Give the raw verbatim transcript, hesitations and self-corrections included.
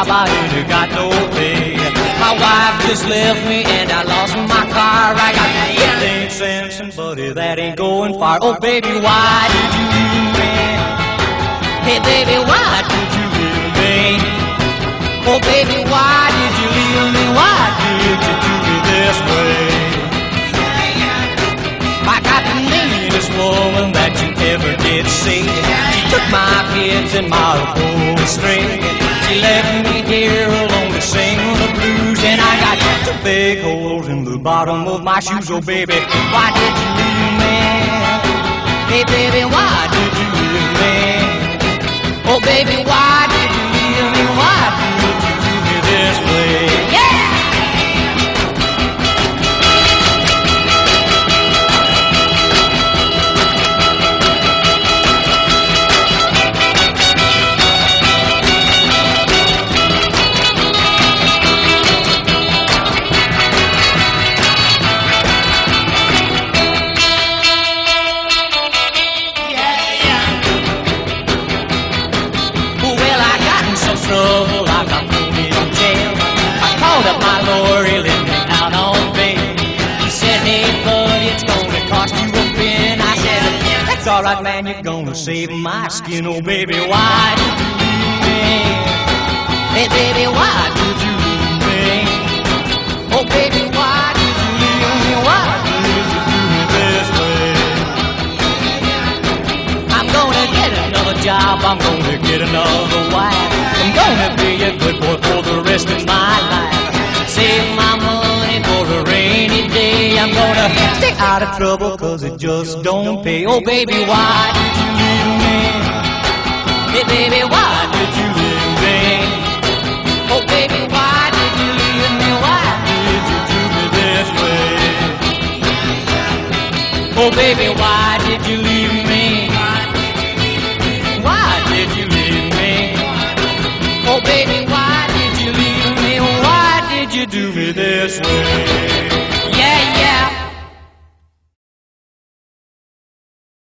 job, I ain't got no pay. My wife just left me and I lost my car. I got eighteen cents and buddy, that ain't going far. Oh baby, why did you leave me? Hey baby, why did you leave me? Oh baby, why did you leave me? Why did you do me this way? I got the meanest woman that you ever did see. She took my kids and my whole string. She left me here alone to sing the blues. And I got two big holes in the bottom of my shoes. Oh baby, why did you leave me? Hey baby, why did you leave me? Oh baby, why did you leave me? Why did you do me this way? Yeah! Trouble, I got put in jail. I called up my lawyer, he let me out on bail. He said, hey buddy, it's gonna cost you a pin. I said, that's alright man, you're gonna save my skin. Oh baby, why did you leave me? Hey baby, why did you leave me? Oh baby, why did you leave me? Why did you do me this way? I'm gonna get another job, I'm gonna get another wife. I'm gonna be a good boy for the rest of my life. Save my money for a rainy day. I'm gonna stay out of trouble cause it just don't pay. Oh baby, why did you leave me? Hey baby, why did you leave me? Oh baby, why did you leave me? Why did you do me this way? Oh baby, why did you